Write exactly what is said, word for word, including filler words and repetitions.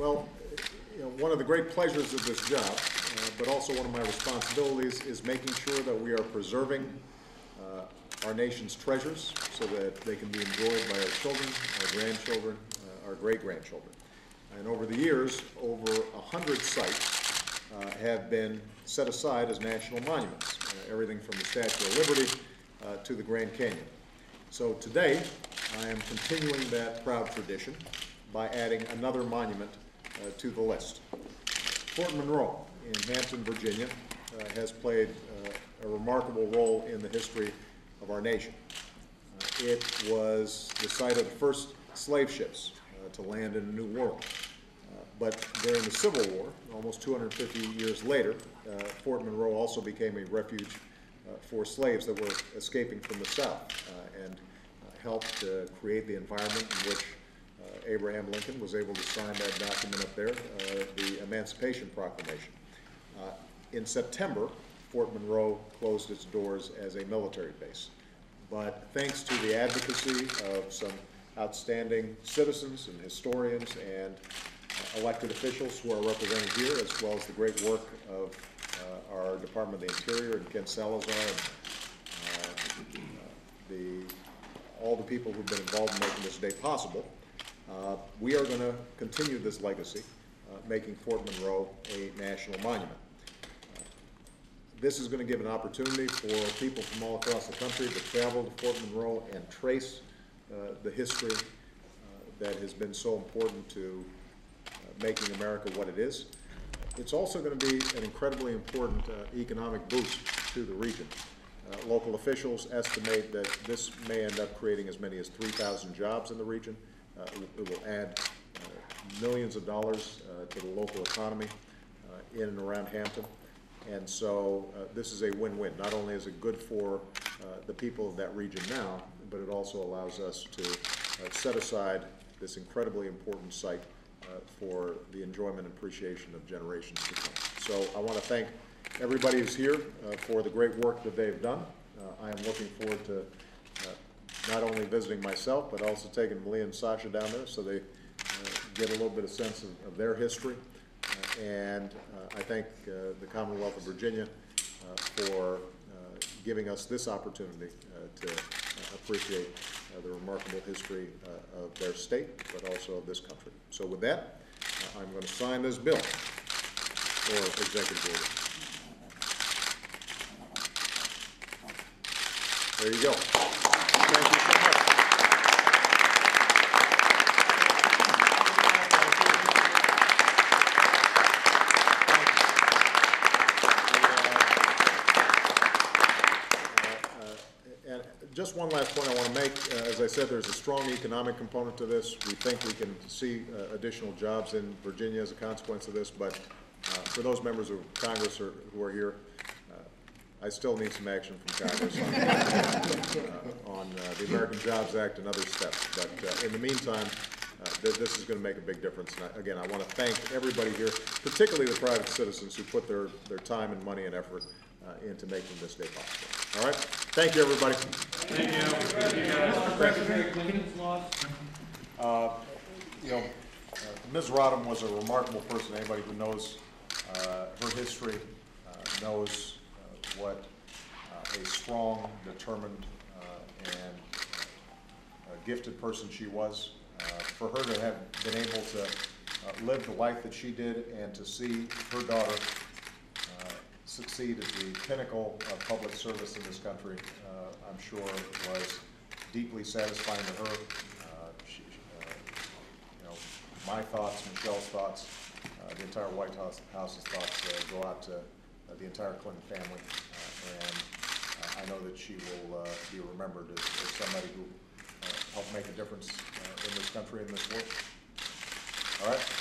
Well, you know, one of the great pleasures of this job, uh, but also one of my responsibilities, is making sure that we are preserving uh, our nation's treasures so that they can be enjoyed by our children, our grandchildren, uh, our great-grandchildren. And over the years, over a hundred sites uh, have been set aside as national monuments, uh, everything from the Statue of Liberty uh, to the Grand Canyon. So today, I am continuing that proud tradition by adding another monument uh, to the list. Fort Monroe in Hampton, Virginia, uh, has played uh, a remarkable role in the history of our nation. Uh, it was the site of the first slave ships uh, to land in a new world. Uh, but during the Civil War, almost two hundred fifty years later, uh, Fort Monroe also became a refuge uh, for slaves that were escaping from the South, uh, and uh, helped uh, create the environment in which Uh, Abraham Lincoln was able to sign that document up there, uh, the Emancipation Proclamation. Uh, in September, Fort Monroe closed its doors as a military base. But thanks to the advocacy of some outstanding citizens and historians and uh, elected officials who are represented here, as well as the great work of uh, our Department of the Interior and Ken Salazar and uh, the, all the people who've been involved in making this day possible, Uh, we are going to continue this legacy, uh, making Fort Monroe a national monument. Uh, this is going to give an opportunity for people from all across the country to travel to Fort Monroe and trace uh, the history uh, that has been so important to uh, making America what it is. It's also going to be an incredibly important uh, economic boost to the region. Uh, local officials estimate that this may end up creating as many as three thousand jobs in the region. Uh, it will add uh, millions of dollars uh, to the local economy uh, in and around Hampton. And so uh, this is a win-win. Not only is it good for uh, the people of that region now, but it also allows us to uh, set aside this incredibly important site uh, for the enjoyment and appreciation of generations to come. So I want to thank everybody who's here uh, for the great work that they've done. Uh, I am looking forward to uh, not only visiting myself, but also taking Malia and Sasha down there so they uh, get a little bit of sense of, of their history. Uh, and uh, I thank uh, the Commonwealth of Virginia uh, for uh, giving us this opportunity uh, to uh, appreciate uh, the remarkable history uh, of their state, but also of this country. So with that, uh, I'm going to sign this bill for executive order. There you go. Thank you so much. And just one last point I want to make. Uh, as I said, there's a strong economic component to this. We think we can see uh, additional jobs in Virginia as a consequence of this, but uh, for those members of Congress or, who are here, I still need some action from Congress on, uh, on uh, the American Jobs Act and other steps. But uh, in the meantime, uh, th this is going to make a big difference. And I, again, I want to thank everybody here, particularly the private citizens who put their, their time and money and effort uh, into making this day possible. All right? Thank you, everybody. Thank you. Thank you. Uh, you know, uh, Miz Rodham was a remarkable person. Anybody who knows uh, her history uh, knows what uh, a strong, determined, uh, and uh, gifted person she was. Uh, for her to have been able to uh, live the life that she did and to see her daughter uh, succeed at the pinnacle of public service in this country, uh, I'm sure was deeply satisfying to her. Uh, she, uh, you know, my thoughts, Michelle's thoughts, uh, the entire White House, House's thoughts uh, go out to Uh, the entire Clinton family, uh, and uh, I know that she will uh, be remembered as, as somebody who uh, helped make a difference uh, in this country and this world. All right.